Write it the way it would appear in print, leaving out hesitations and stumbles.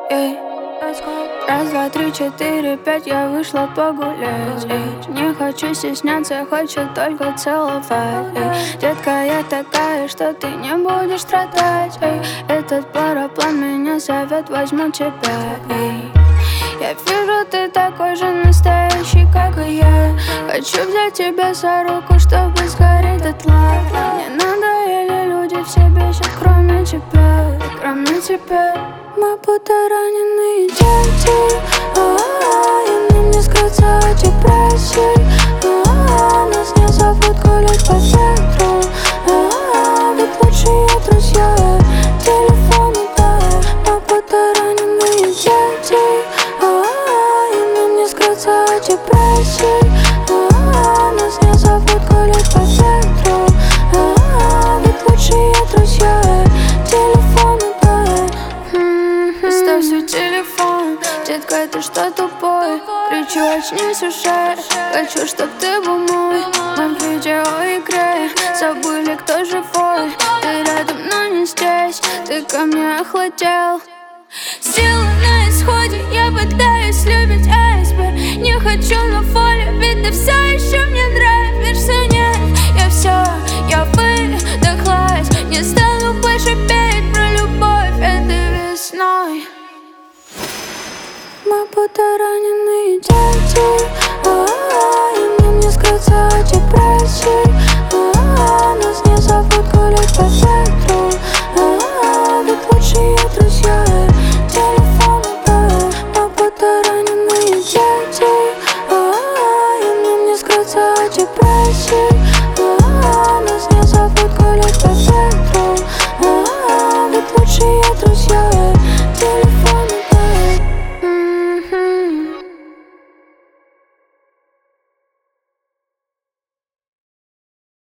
эй. Раз, два, три, четыре, пять, я вышла погулять, эй. Не хочу стесняться, хочу только целовать, эй. Детка, я такая, что ты не будешь страдать, эй. Этот параплан меня зовет, возьму тебя, эй. Я вижу, ты такой же настоящий, как и я. Хочу взять тебя за руку, чтобы сгореть дотла. Мне надоели люди, все бесят, кроме тебя, кроме тебя. Мы будто раненые дети, и нам не скрыться от депрессий. Нас не зовут гулять по ветру, ведь лучшие друзья телефоны, да. Мы будто раненые дети, и нам не скрыться от депрессий. Нас не зовут гулять по ветру, ведь лучшие друзья телефоны, да. Оставь свой телефон, детка, ты что тупой? Кричу, очнись уже, хочу, чтоб ты был мой. Мы в видеоигре, забыли, кто живой. Ты рядом, но не здесь, ты ко мне охладел. Силы на исходе, я пытаюсь любить айсберг. Не хочу на фоле, ведь ты все еще мне нравишься. Нет, я выдохлась, не стану больше петь про любовь этой весной. Мы будто ранены.